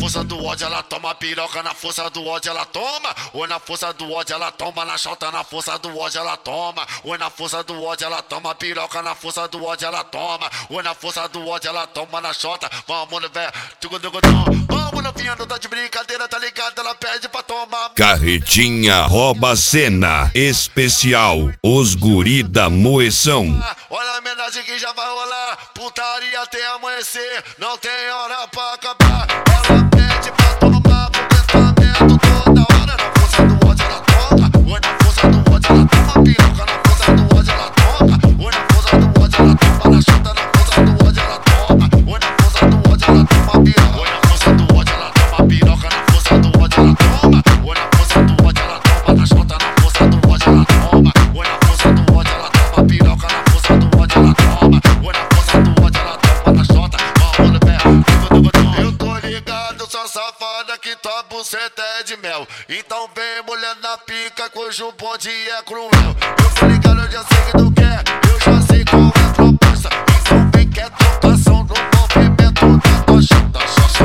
força do ódio ela toma piroca, na força do ódio ela toma. Oi, na força do ódio ela toma na chota, na força do ódio ela toma. Oi, na força do ódio ela toma piroca, na força do ódio ela toma. Oi, na força do ódio ela toma na chota. Vamos no vé, vamos no piano, tá de brincadeira, tá ligado? Ela pede pra tomar. Carretinha rouba cena especial, os guri da Moeção. Olha a homenagem que já vai rolar, putaria até amanhecer, não tem hora pra acabar. Ela pede pra tomar, pro pensamento toda hora. Na força do ódio ela toma, oi, na força do ódio ela toma piroca, na força do ódio ela toma. Oi, na força do ódio ela toma na chota, na força do ódio ela toma. Oi, na força do ódio ela toma piroca. Oi, na força do ódio ela toma piroca, na força do ódio ela toma. Oi, na força do ódio ela toma na chota, na força do ódio ela toma. Oi, na força do ódio ela toma piroca, na força do ódio ela toma. Oi, na força do ódio ela toma na chota. Vamos no pé, eu tô ligado, sua safada que tua buceta é de mel. Então vem mulher na pica, cujo bonde é cruel. Eu tô ligado, eu já sei que tu quer, eu já sei qual é a proposta. Então vem que é trocação no movimento da tua chota.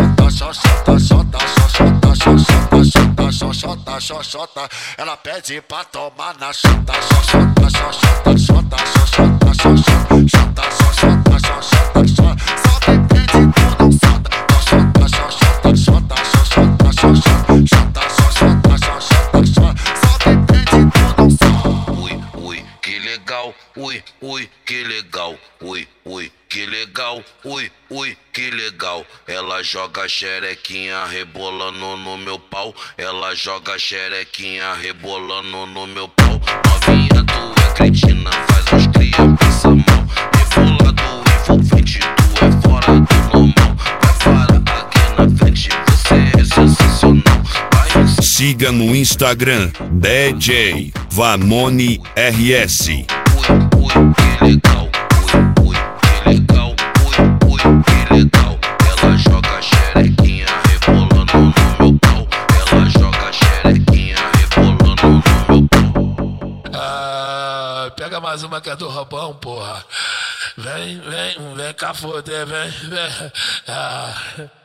Xoxota, ela pede pra tomar na chota. Xoxota, xoxota, xota, xoxota, xoxota, xoxota, xoxota, xoxota. Só quem pede tu não solta. Xoxota, xoxota, xota, xoxota, xoxota, xota, xoxota, xoxota, xota. Só quem pede tu não solta. Ui, ui, que legal. Ui, ui, que legal. Ui, ui, que legal. Ui, ui, que legal. Ela joga xerequinha rebolando no meu pau. Ela joga xerequinha rebolando no meu pau. Novinha, tu é cretina, faz os cria passar mal. Rebolado envolvente, tu é fora do normal. Vai para aqui na frente, você é sensacional. Siga no Instagram DJ Vamone RS. Ui, ui, que legal. Ui, ui, que legal. Ui, ui, que legal. Ela joga xerequinha rebolando no meu pau. Ela joga xerequinha rebolando no meu pau. Ah, pega mais uma que é do Robão, porra. Vem cá foder, vem. Ah.